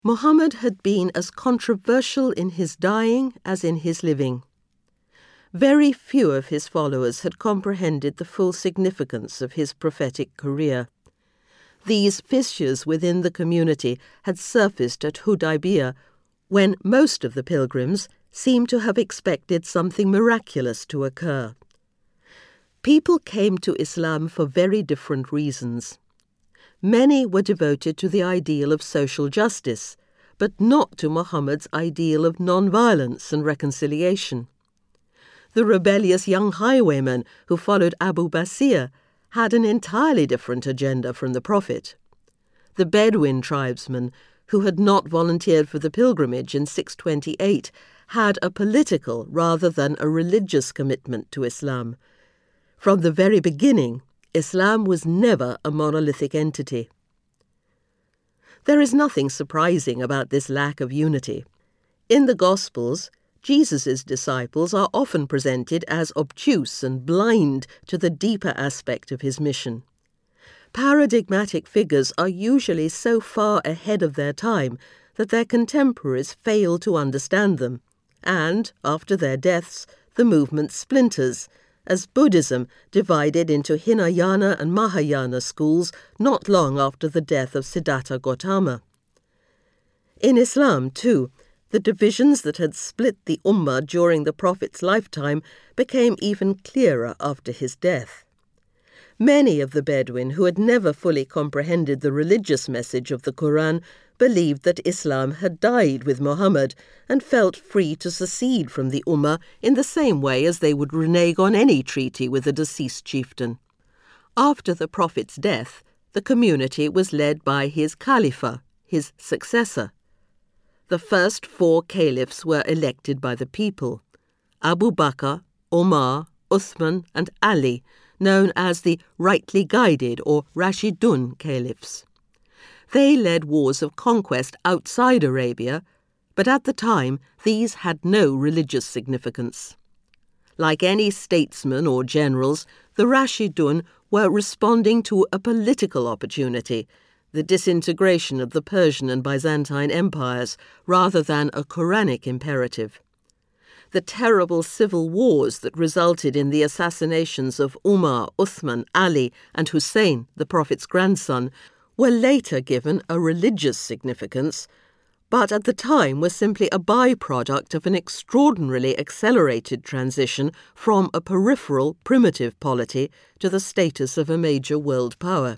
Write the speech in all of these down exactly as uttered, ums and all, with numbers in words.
Muhammad had been as controversial in his dying as in his living. Very few of his followers had comprehended the full significance of his prophetic career. These fissures within the community had surfaced at Hudaybiyah, when most of the pilgrims seemed to have expected something miraculous to occur. People came to Islam for very different reasons. Many were devoted to the ideal of social justice, but not to Muhammad's ideal of non-violence and reconciliation. The rebellious young highwaymen who followed Abu Basir had an entirely different agenda from the Prophet. The Bedouin tribesmen, who had not volunteered for the pilgrimage in six twenty-eight, had a political rather than a religious commitment to Islam. From the very beginning, Islam was never a monolithic entity. There is nothing surprising about this lack of unity. In the Gospels, Jesus' disciples are often presented as obtuse and blind to the deeper aspect of his mission. Paradigmatic figures are usually so far ahead of their time that their contemporaries fail to understand them, and, after their deaths, the movement splinters, as Buddhism divided into Hinayana and Mahayana schools not long after the death of Siddhartha Gautama. In Islam, too, the divisions that had split the Ummah during the Prophet's lifetime became even clearer after his death. Many of the Bedouin who had never fully comprehended the religious message of the Quran believed that Islam had died with Muhammad and felt free to secede from the Ummah in the same way as they would renege on any treaty with a deceased chieftain. After the Prophet's death, the community was led by his Khalifa, his successor. The first four caliphs were elected by the people: Abu Bakr, Omar, Uthman, and Ali, known as the rightly guided or Rashidun caliphs. They led wars of conquest outside Arabia, but at the time these had no religious significance. Like any statesmen or generals, the Rashidun were responding to a political opportunity, the disintegration of the Persian and Byzantine empires, rather than a Quranic imperative. The terrible civil wars that resulted in the assassinations of Umar, Uthman, Ali, and Hussein, the Prophet's grandson, were later given a religious significance, but at the time were simply a byproduct of an extraordinarily accelerated transition from a peripheral, primitive polity to the status of a major world power.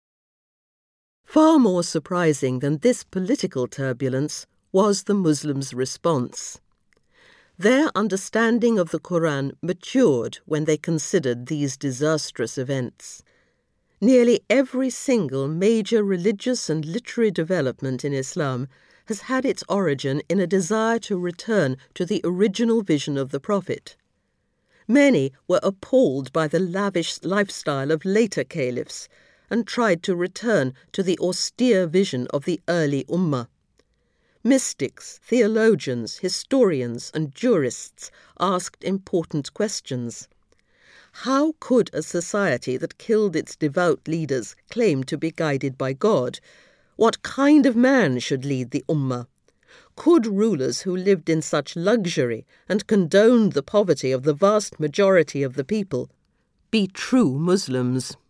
Far more surprising than this political turbulence was the Muslims' response. Their understanding of the Quran matured when they considered these disastrous events. Nearly every single major religious and literary development in Islam has had its origin in a desire to return to the original vision of the Prophet. Many were appalled by the lavish lifestyle of later caliphs and tried to return to the austere vision of the early Ummah. Mystics, theologians, historians, and jurists asked important questions. How could a society that killed its devout leaders claim to be guided by God? What kind of man should lead the Ummah? Could rulers who lived in such luxury and condoned the poverty of the vast majority of the people be true Muslims?